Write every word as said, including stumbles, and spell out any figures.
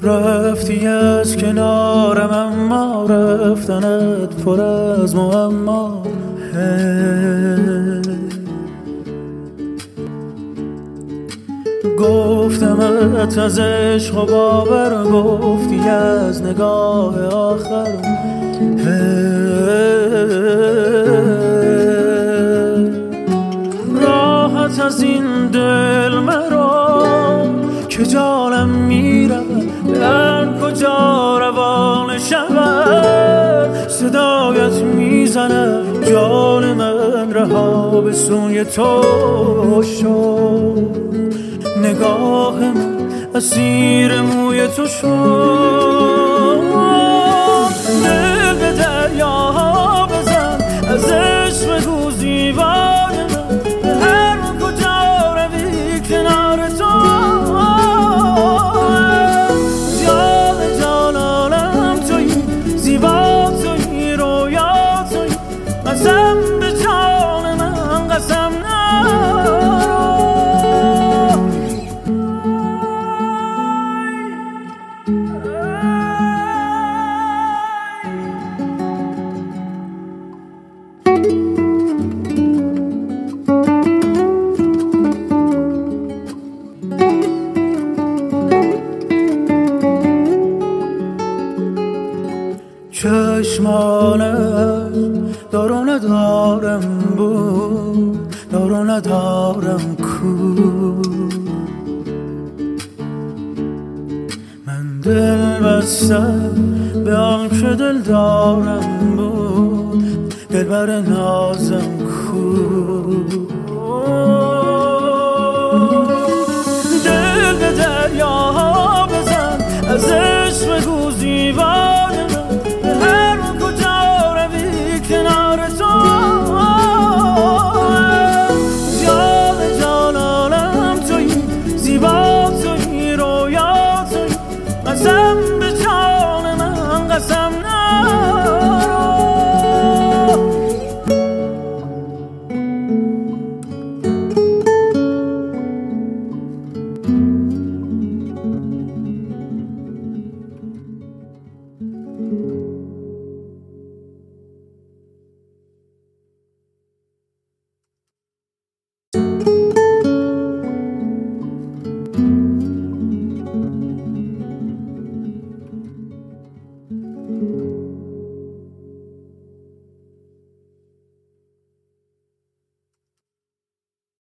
رفتی از کنارم اما رفتنت پر از معما. گفتمت از عشق و باور، گفتی از نگاه آخر. راحت از این دل مرا که جانم میره، در کجا روان شود صدایت میزنه. جان من رها به سوی تو شد، نگاه من اسیر موی تو شد. دل به دریاها بزن، از عشق بگو زیبای من، به هر کجا روی کنار تو. جان جانانم تویی، زیبا تویی، رویا تویی، قسم به جان من قسم نرو. چشمانت دار و ندارم بود، دار و ندارم کو. من دل بسته به آن که دل دارم بود، دل بر نازم کو.